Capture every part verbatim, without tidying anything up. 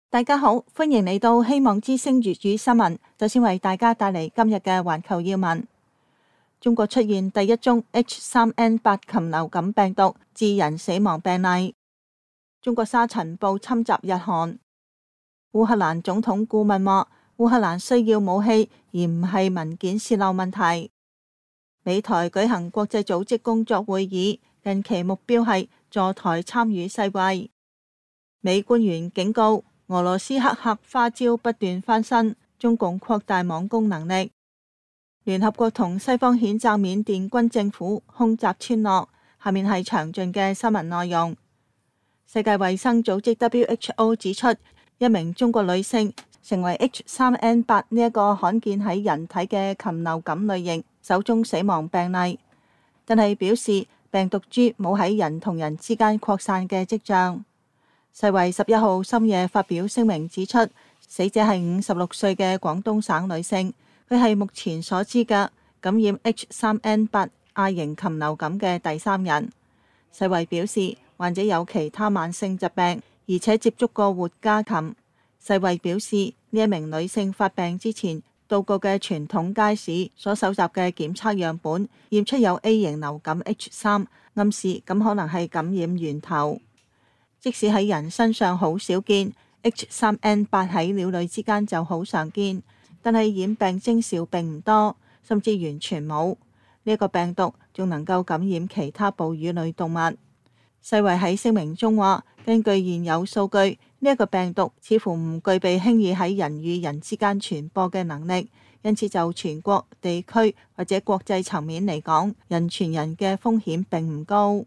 大家好，歡迎嚟到希望之聲粵語新聞。首先為大家帶嚟今日嘅環球要聞。中國出現第一宗 H 三 N 八 禽流感病毒致人死亡病例。中國沙塵暴侵襲日韓。烏克蘭總統顧問話，烏克蘭需要武器，而唔係文件洩漏問題。美台舉行國際組織工作會議，近期目標係助台參與世衛。美官員警告，俄羅斯黑客花招不斷翻新，中共擴大網攻能力。聯合國同西方譴責緬甸軍政府空襲村落。下面係詳盡嘅新聞內容。世界衛生組織 W H O 指出，一名中國女性成為 H 三 N 八呢一個罕見喺人體嘅禽流感類型首宗死亡病例，但係表示病毒株冇喺人同人之間擴散嘅跡象。世衛十一號深夜發表聲明指出，死者係五十六歲嘅廣東省女性，佢係目前所知嘅感染 H 三 N 八 亞型禽流感嘅第三人。世衛表示，患者有其他慢性疾病，而且接觸過活家禽。世衛表示，呢一名女性發病之前到過嘅傳統街市所搜集嘅檢測樣本驗出有 A 型流感 H 三，暗示咁可能係感染源頭。即使喺人身上好少見 ，H 三 N 八 喺鳥類之間就好常見，但係染病徵兆並唔多，甚至完全冇。呢、這、一個病毒仲能夠感染其他哺乳類動物。世衛喺聲明中話，根據現有數據，呢、這、一個病毒似乎唔具備輕易喺人與人之間傳播嘅能力，因此就全國、地區或者國際層面嚟講，人傳人嘅風險並唔高。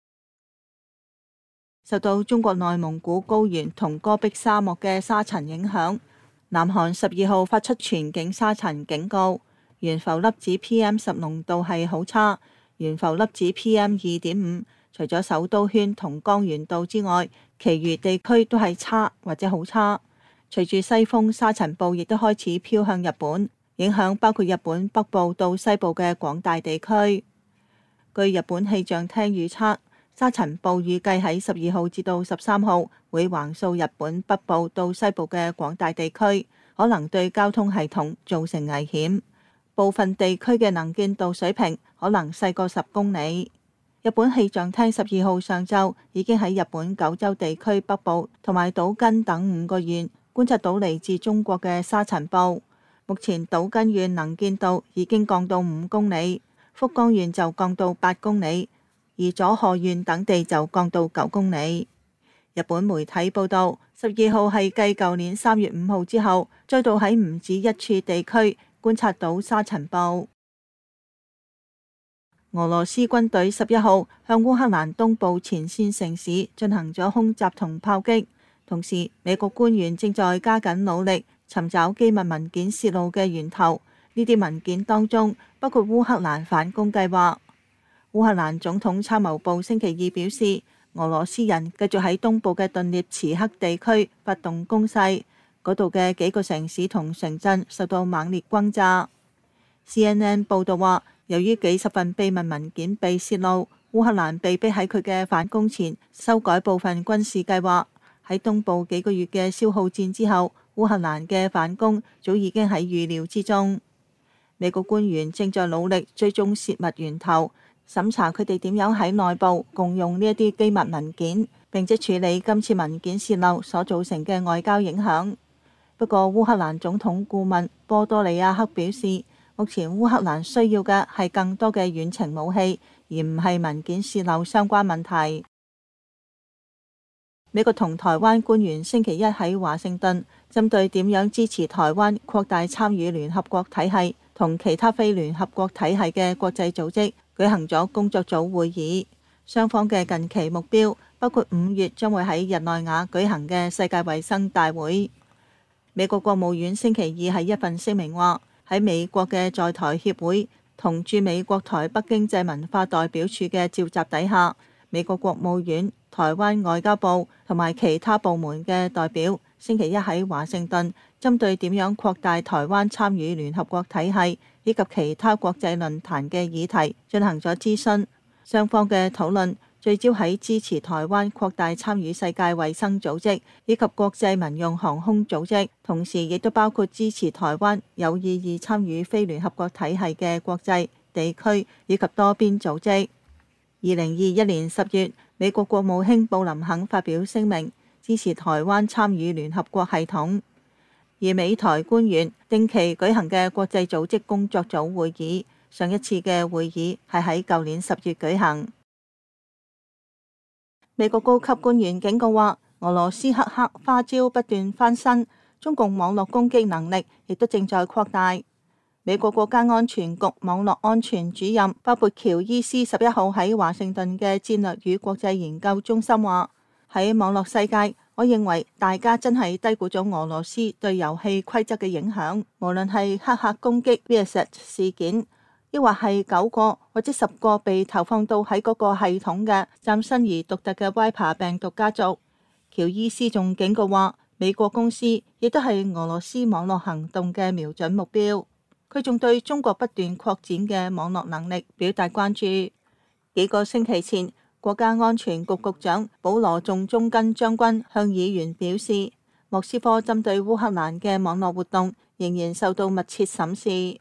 受到中國內蒙古高原同戈壁沙漠嘅沙塵影響，南韓十二號發出全境沙塵警告，懸浮粒子 P M 十 濃度係好差，懸浮粒子 P M 二點五，除咗首都圈同江原道之外，其餘地區都係差或者好差。隨住西風，沙塵暴亦都開始飄向日本，影響包括日本北部到西部嘅廣大地區。據日本氣象廳預測，沙塵暴預計喺十二號至到十三號會橫掃日本北部到西部嘅廣大地區，可能對交通系統造成危險。部分地區嘅能見度水平可能細過十公里。日本氣象廳十二號上晝已經喺日本九州地區北部同埋島根等五個縣觀察到嚟自中國嘅沙塵暴。目前島根縣能見度已經降到五公里，福岡縣就降到八公里。而佐賀縣等地就降到九公里。日本媒體報道，十二號係繼舊年三月五號之後，再度喺唔止一處地區觀察到沙塵暴。俄羅斯軍隊十一號向烏克蘭東部前線城市進行咗空襲同炮擊，同時美國官員正在加緊努力尋找機密文件洩露嘅源頭。呢啲文件當中包括烏克蘭反攻計劃。烏克蘭總統參謀部星期二表示，俄羅斯人繼續喺東部嘅頓涅茨克地區發動攻勢，嗰度嘅幾個城市同城鎮受到猛烈轟炸。C N N 報道話，由於幾十份秘密文件被洩露，烏克蘭被迫喺佢嘅反攻前修改部分軍事計劃。喺東部幾個月嘅消耗戰之後，烏克蘭嘅反攻早已經喺預料之中。美國官員正在努力追蹤洩密源頭，審查佢哋點樣喺內部共用呢一啲機密文件，並且處理今次文件洩漏所造成嘅外交影響。不過烏克蘭總統顧問波多利亞克表示，目前烏克蘭需要嘅係更多嘅遠程武器，而唔係文件洩漏相關問題。美國同台灣官員星期一喺華盛頓針對點樣支持台灣擴大參與聯合國體系同其他非聯合國體系嘅國際組織舉行咗工作組會議，雙方嘅近期目標包括五月將會喺日內瓦舉行嘅世界衛生大會。美國國務院星期二喺一份聲明話，喺美國嘅在台協會同駐美國台北經濟文化代表處嘅召集底下，美國國務院、台灣外交部同埋其他部門嘅代表星期一喺華盛頓針對點樣擴大台灣參與聯合國體系以及其他國際論壇嘅議題進行咗諮詢。雙方嘅討論聚焦喺支持台灣擴大參與世界衛生組織以及國際民用航空組織，同時亦都包括支持台灣有意義參與非聯合國體系嘅國際、地區以及多邊組織。二零二一年十月，美國國務卿布林肯發表聲明，支持台灣參與聯合國系統。而美台官員定期舉行嘅國際組織工作組會議，上一次嘅會議係喺舊年十月舉行。美國高級官員警告話，俄羅斯黑客花招不斷翻新，中共網絡攻擊能力亦都正在擴大。美國國家安全局網絡安全主任鮑勃喬伊斯十一號喺華盛頓嘅戰略與國際研究中心話，喺網絡世界，我認為大家真係低估咗俄羅斯對遊戲規則嘅影響。無論係黑客攻擊 Viasat 事件，抑或係九個或者十個被投放到喺嗰個系統嘅嶄新而獨特嘅 Viper 病毒家族，喬伊斯仲警告話，美國公司亦都係俄羅斯網絡行動嘅瞄準目標。佢仲對中國不斷擴展嘅網絡能力表達關注。幾個星期前，國家安全局局長保羅仲中根將軍向議員表示，莫斯科針對烏克蘭嘅網絡活動仍然受到密切審視。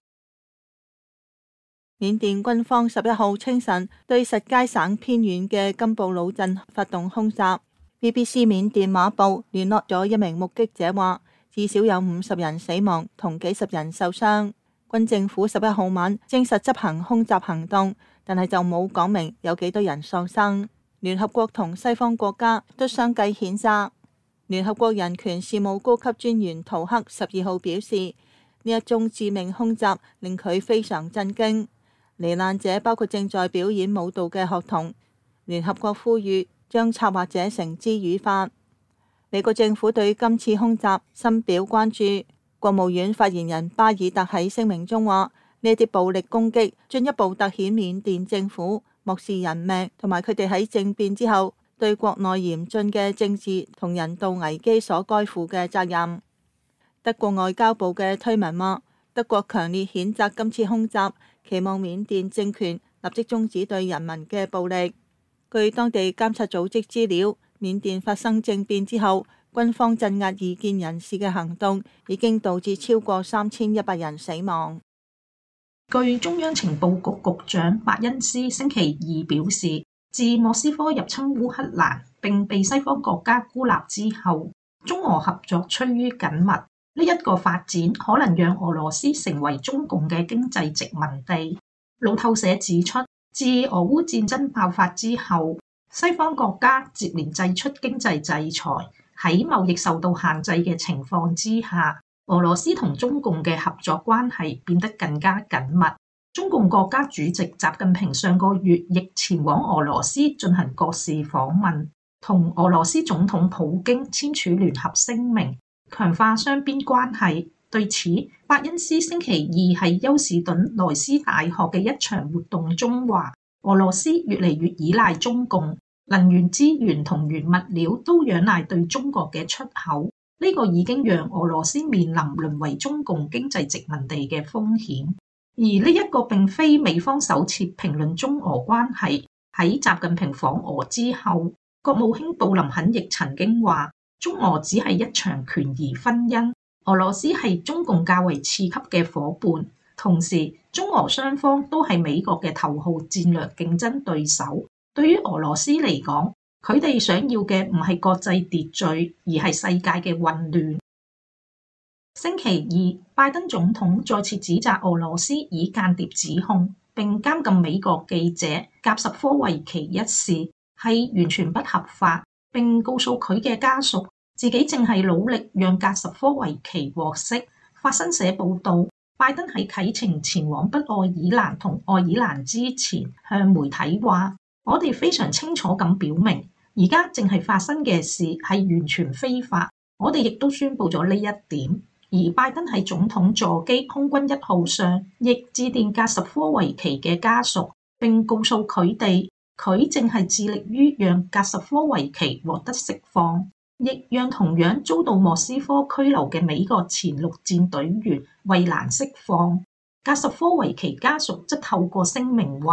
緬甸軍方十一號清晨對實皆省偏遠嘅金布魯鎮發動空襲。B B C 緬甸馬報聯絡咗一名目擊者話，至少有五十人死亡同幾十人受傷。軍政府十一號晚證實執行空襲行動，但係就冇講明有幾多人喪生。聯合國同西方國家都相繼譴責。聯合國人權事務高級專員圖克十二號表示，呢一宗致命空襲令佢非常震驚。罹難者包括正在表演舞蹈嘅學童。聯合國呼籲將策劃者繩之於法。美國政府對今次空襲深表關注。國務院發言人巴爾特喺聲明中話，呢啲暴力攻擊進一步凸顯緬甸政府漠視人命同埋佢哋喺政變之後對國內嚴峻嘅政治同人道危機所該負嘅責任。德國外交部嘅推文話，德國強烈譴責今次空襲，期望緬甸政權立即終止對人民嘅暴力。據當地監察組織資料，緬甸發生政變之後，軍方鎮壓異見人士嘅行動已經導致超過三千一百人死亡。 據中央情報局局長伯恩斯星期二表示，自莫斯科入侵烏克蘭並被西方國家孤立之後，中俄合作趨於緊密。呢、這、一個發展可能讓俄羅斯成為中共嘅經濟殖民地。路透社指出，自俄烏戰爭爆發之後，西方國家接連祭出經濟制裁。喺貿易受到限制嘅情況之下，俄羅斯同中共嘅合作關係變得更加緊密。中共國家主席習近平上個月亦前往俄羅斯進行國事訪問，同俄羅斯總統普京簽署聯合聲明，強化雙邊關係。對此，伯恩斯星期二喺休士頓萊斯大學嘅一場活動中話，俄羅斯越嚟越依賴中共。能源資源同原物料都仰賴對中國嘅出口，呢個已經讓俄羅斯面臨淪為中共經濟殖民地嘅風險。而呢一個並非美方首次評論中俄關係。喺習近平訪俄之後，國務卿布林肯亦曾經話，中俄只係一場權宜婚姻，俄羅斯係中共較為次級嘅夥伴，同時中俄雙方都係美國嘅頭號戰略競爭對手。對於俄羅斯嚟講，佢哋想要嘅唔係國際秩序，而係世界嘅混亂。星期二，拜登總統再次指責俄羅斯以間諜指控並監禁美國記者格什科維奇一事係完全不合法，並告訴佢嘅家屬自己正係努力讓格什科維奇獲釋。法新社報導，拜登喺啟程前往北愛爾蘭同愛爾蘭之前，向媒體話，我哋非常清楚咁表明，而家正係發生嘅事係完全非法。我哋亦都宣布咗呢一點。而拜登喺總統座機空軍一號上，亦致電格什科維奇嘅家屬，並告訴佢哋，佢正係致力於讓格什科維奇獲得釋放，亦讓同樣遭到莫斯科拘留嘅美國前陸戰隊員惠蘭釋放。格什科維奇家屬則透過聲明話，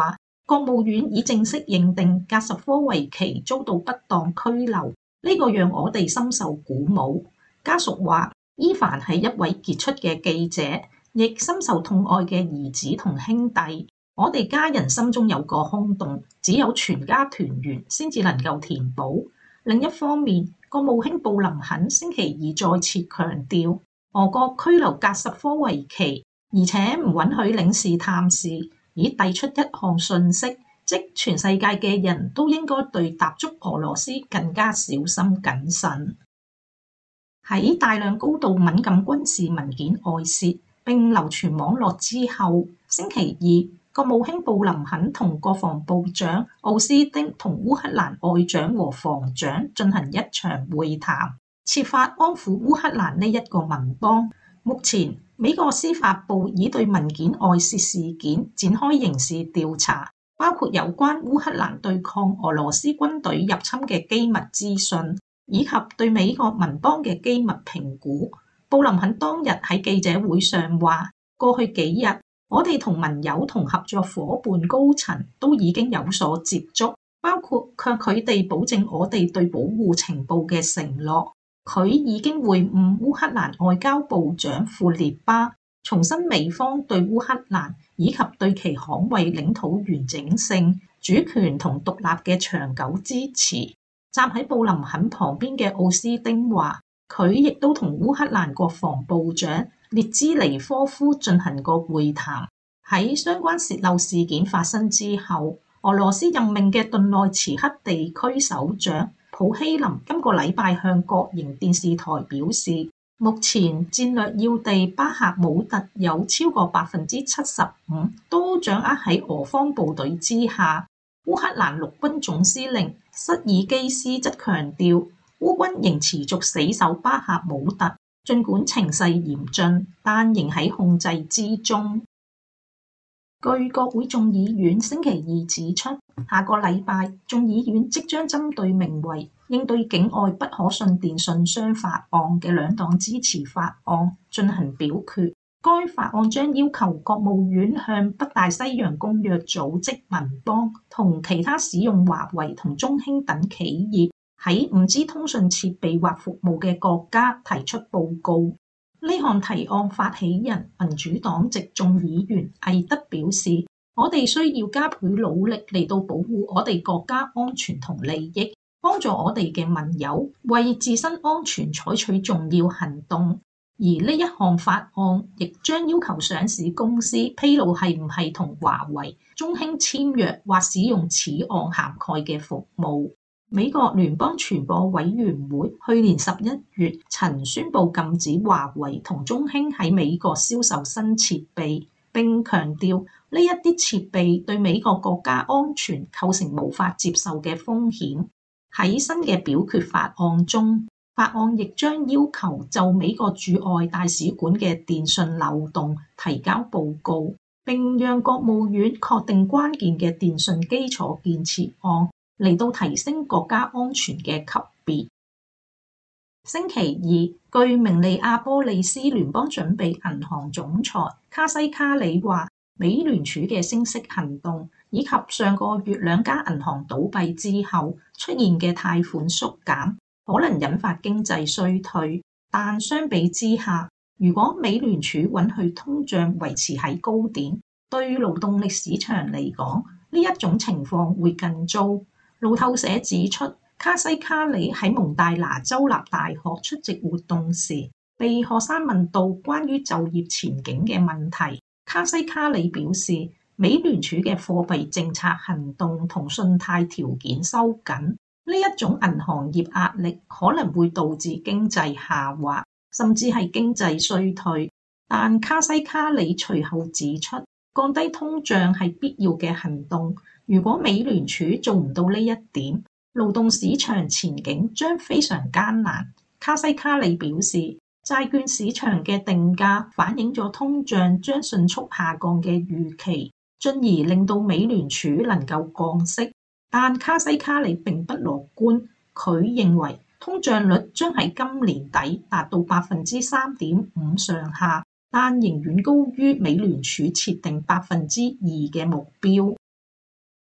國務院已正式認定格什科維奇遭到不當拘留，呢個讓我哋深受鼓舞。家屬話，伊凡係一位傑出嘅記者，亦深受痛愛嘅兒子同兄弟。我哋家人心中有個空洞，只有全家團圓先至能夠填補。另一方面，國務卿布林肯星期二再次強調，俄國拘留格什科維奇，而且唔允許領事探視，以遞出一項訊息，即全世界嘅人都應該對踏足俄羅斯更加小心謹慎。喺大量高度敏感軍事文件外泄並流傳網絡之後，星期二，國務卿布林肯同國防部長奧斯丁同烏克蘭外長和防長進行一場會談，設法安撫烏克蘭呢一個盟邦。目前，美國司法部已對文件外泄事件展開刑事調查，包括有關烏克蘭對抗俄羅斯軍隊入侵嘅機密資訊，以及對美國盟邦嘅機密評估。布林肯當日喺記者會上話，過去幾日，我哋同盟友同合作伙伴高層都已經有所接觸，包括向佢哋保證我哋對保護情報嘅承諾。佢已經會晤烏克蘭外交部長庫列巴，重申美方對烏克蘭以及對其捍衛領土完整性、主權同獨立嘅長久支持。站喺布林肯旁邊嘅奧斯丁話，佢亦都同烏克蘭國防部長列茲尼科夫進行過會談。喺相關洩漏事件發生之後，俄羅斯任命嘅頓內茨克地區首長普希林今個禮拜向國營電視台表示，目前戰略要地巴赫姆特有超過百分之七十五都掌握喺俄方部隊之下。烏克蘭陸軍總司令瑟爾基斯則強調，烏軍仍持續死守巴赫姆特，儘管情勢嚴峻，但仍喺控制之中。據國會眾議院星期二指出，下個禮拜眾議院即將針對名為應對境外不可信電訊商法案嘅兩黨支持法案進行表決。該法案將要求國務院向北大西洋公約組織盟邦同其他使用華為同中興等企業喺五 G 通訊設備或服務嘅國家提出報告。呢項提案發起人民主黨籍眾議員魏德表示，我哋需要加倍努力嚟到保護我哋國家安全同利益，幫助我哋嘅盟友為自身安全採取重要行動。而呢一項法案亦將要求上市公司披露係唔係同華為、中興簽約或使用此案涵蓋嘅服務。美國聯邦傳播委員會去年十一月曾宣布禁止華為同中興喺美國銷售新設備，並強調呢一啲設備對美國國家安全構成無法接受嘅風險。喺新嘅表決法案中，法案亦將要求就美國駐外大使館嘅電訊漏洞提交報告，並讓國務院確定關鍵嘅電訊基礎建設案，嚟到提升國家安全嘅級別。星期二，據明尼阿波利斯聯邦準備銀行總裁卡西卡里話，美聯儲嘅升息行動以及上個月兩家銀行倒閉之後出現嘅貸款縮減，可能引發經濟衰退。但相比之下，如果美聯儲允許通脹維持喺高點，對勞動力市場嚟講，呢一種情況會更糟。路透社指出，卡西卡里喺蒙大拿州立大學出席活動時，被學生問到關於就業前景嘅問題。卡西卡里表示，美聯儲嘅貨幣政策行動同信貸條件收緊，呢一種銀行業壓力可能會導致經濟下滑，甚至係經濟衰退。但卡西卡里隨後指出，降低通脹係必要嘅行動。如果美聯儲做唔到呢一點，勞動市場前景將非常艱難。卡西卡里表示，債券市場嘅定價反映咗通脹將迅速下降嘅預期，進而令到美聯儲能夠降息。但卡西卡里並不樂觀，佢認為通脹率將喺今年底達到百分之三點五上下，但仍遠高於美聯儲設定百分之二嘅目標。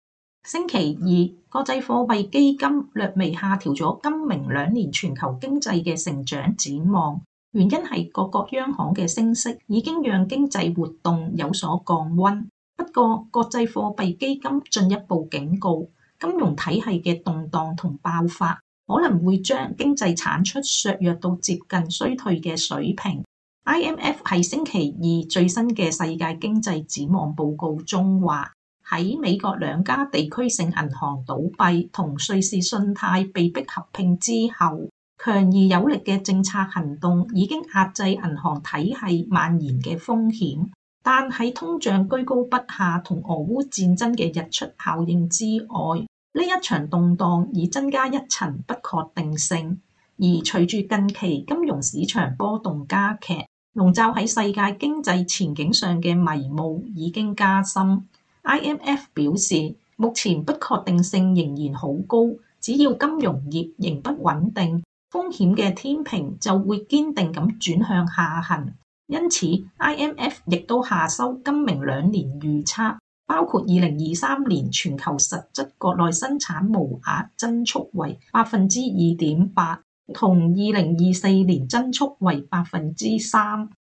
星期二，國際貨幣基金略微下調咗今明兩年全球經濟嘅成長展望，原因係各國央行嘅升息已經讓經濟活動有所降溫。不過，國際貨幣基金進一步警告，金融體系嘅動盪同爆發可能會將經濟產出削弱到接近衰退嘅水平。I M F 喺星期二最新嘅世界經濟展望報告中話，喺美國兩家地區性銀行倒閉同瑞士信貸被迫合併之後，強而有力嘅政策行動已經壓制銀行體系蔓延嘅風險。但喺通脹居高不下同俄烏戰爭嘅日出效應之外，呢一場動盪已增加一層不確定性。而隨住近期金融市場波動加劇，籠罩喺世界經濟前景上嘅迷霧已經加深。I M F 表示，目前不確定性仍然好高，只要金融業仍不穩定，風險嘅天平就會堅定咁轉向下行。因此 I M F 亦都下修今明兩年預測，包括二零二三年全球實質國內生產毛額增速為百分之二點八，同二零二四年增速為百分之三。